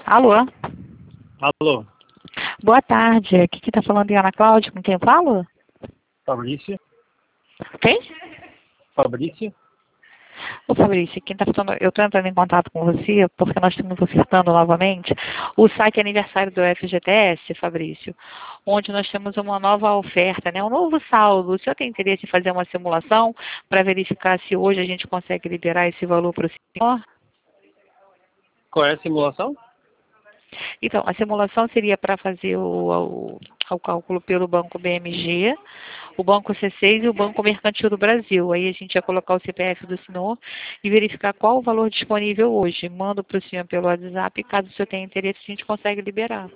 Alô? Alô, Boa tarde. Aqui quem está falando é Ana Cláudia, com quem eu falo? Fabrício? Quem? Fabrício? Ô Fabrício, quem tá falando, eu estou entrando em contato com você porque nós estamos ofertando novamente o saque aniversário do FGTS, Fabrício, onde nós temos uma nova oferta, né? Um novo saldo. O senhor tem interesse em fazer uma simulação para verificar se hoje a gente consegue liberar esse valor para o senhor? Qual é a simulação? Então, a simulação seria para fazer o cálculo pelo Banco BMG, o Banco C6 e o Banco Mercantil do Brasil. Aí a gente ia colocar o CPF do senhor e verificar qual o valor disponível hoje. Mando para o senhor pelo WhatsApp e caso o senhor tenha interesse, a gente consegue liberar.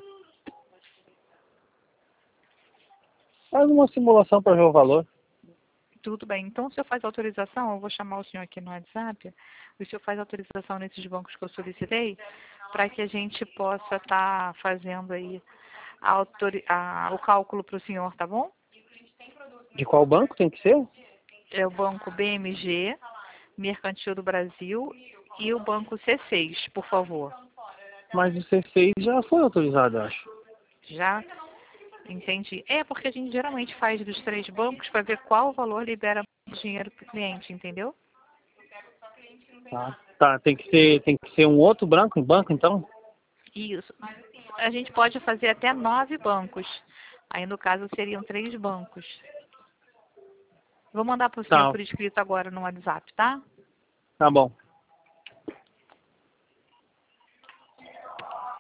Faz uma simulação para ver o valor. Tudo bem. Então, o senhor faz autorização, eu vou chamar o senhor aqui no WhatsApp, o senhor faz autorização nesses bancos que eu solicitei, para que a gente possa estar fazendo aí o cálculo para o senhor, tá bom? De qual banco tem que ser? É o Banco BMG, Mercantil do Brasil e o Banco C6, por favor. Mas o C6 já foi autorizado, eu acho. Já? Entendi. É porque a gente geralmente faz dos três bancos para ver qual valor libera dinheiro para o cliente, entendeu? Tá, tem que ser um outro banco então? Isso. A gente pode fazer até 9 bancos. Aí, no caso, seriam 3 bancos. Vou mandar para o senhor Tá, por escrito agora no WhatsApp, tá? tá bom.